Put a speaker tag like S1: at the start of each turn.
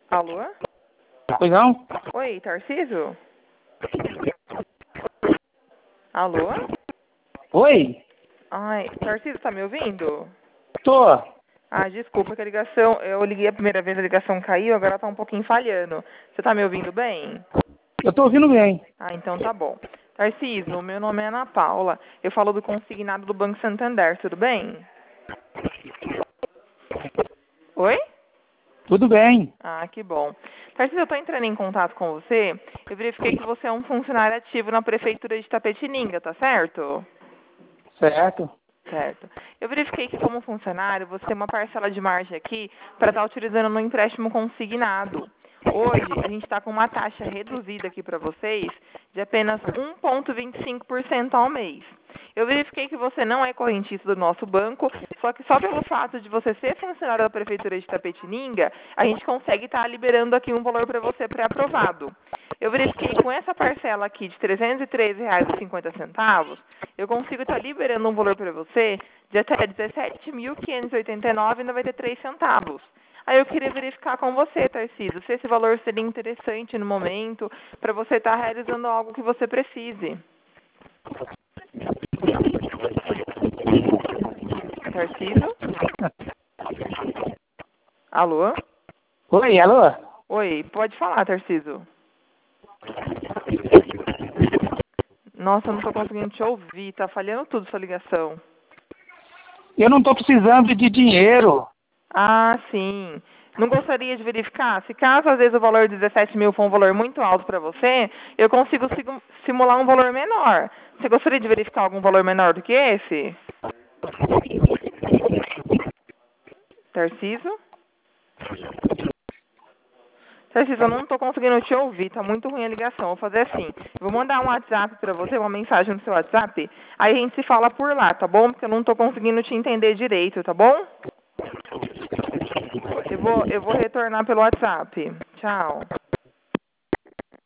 S1: Alô?
S2: Pois não?
S1: Oi, Tarcísio? Alô?
S2: Oi?
S1: Ai, Tarcísio, tá me ouvindo?
S2: Tô.
S1: Ah, desculpa que a ligação, eu liguei a primeira vez, a ligação caiu, agora tá um pouquinho falhando. Você tá me ouvindo bem?
S2: Eu tô ouvindo bem.
S1: Ah, então tá bom. Tarcísio, meu nome é Ana Paula, eu falo do consignado do Banco Santander, tudo bem? Oi?
S2: Tudo bem.
S1: Ah, que bom. Tarcísio, eu tô entrando em contato com você, eu verifiquei que você é um funcionário ativo na Prefeitura de Tapetininga, tá certo?
S2: Certo.
S1: Certo. Eu verifiquei que, como funcionário, você tem uma parcela de margem aqui para estar utilizando no empréstimo consignado. Hoje, a gente está com uma taxa reduzida aqui para vocês de apenas 1,25% ao mês. Eu verifiquei que você não é correntista do nosso banco, só que só pelo fato de você ser funcionário da Prefeitura de Tapetininga, a gente consegue estar liberando aqui um valor para você pré-aprovado. Eu verifiquei que com essa parcela aqui de R$ 303,50, eu consigo estar liberando um valor para você de até R$ 17.589,93. Aí eu queria verificar com você, Tarcísio, se esse valor seria interessante no momento para você estar realizando algo que você precise. Tarcísio? Alô?
S2: Oi, alô?
S1: Oi, pode falar, Tarcísio. Nossa, eu não estou conseguindo te ouvir, tá falhando tudo sua ligação.
S2: Eu não tô precisando de dinheiro.
S1: Ah, sim. Não gostaria de verificar? Se caso às vezes o valor de 17 mil for um valor muito alto para você, eu consigo simular um valor menor. Você gostaria de verificar algum valor menor do que esse? Tarcísio? Tarcísio, eu não estou conseguindo te ouvir, tá muito ruim a ligação. Vou fazer assim, vou mandar um WhatsApp para você, uma mensagem no seu WhatsApp, aí a gente se fala por lá, tá bom? Porque eu não estou conseguindo te entender direito, tá bom? Eu vou retornar pelo WhatsApp. Tchau.